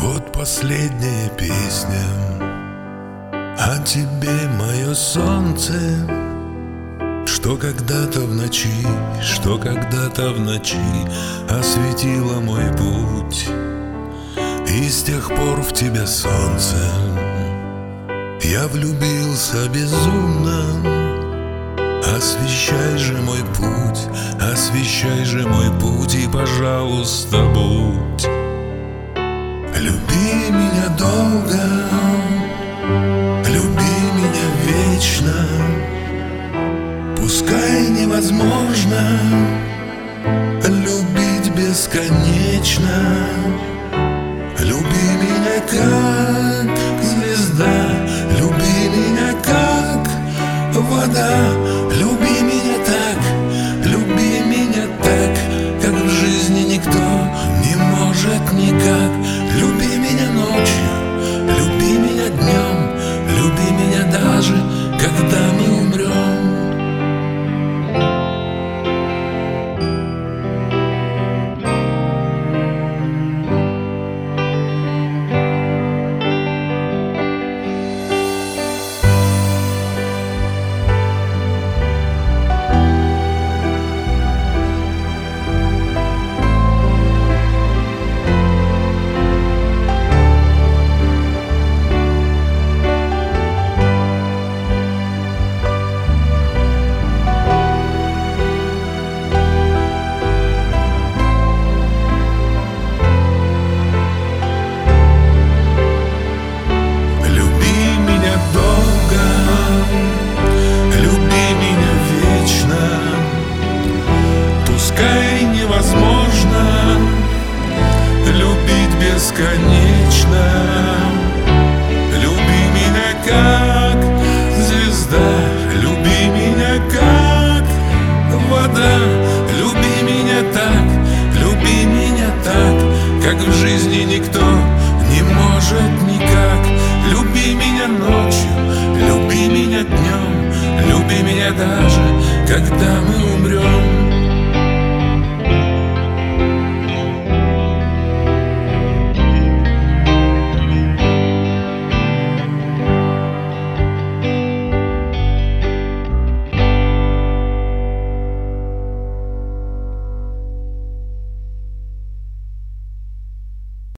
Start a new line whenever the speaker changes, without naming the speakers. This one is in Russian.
Вот последняя песня о тебе, мое солнце, что когда-то в ночи осветило мой путь. И с тех пор в тебя, солнце, я влюбился безумно. Освещай же мой путь, и, пожалуйста, будь. Люби меня долго, люби меня вечно. Пускай невозможно любить бесконечно. Люби меня как звезда, люби меня как вода. Люби меня так, как в жизни никто не может никак. Люби меня ночью, люби меня днем, люби меня даже, когда мы умрем. Пускай невозможно любить бесконечно. Люби меня как звезда, люби меня как вода. Люби меня так, как в жизни никто не может никак. Люби меня ночью, люби меня днем, люби меня даже, когда мы умрем.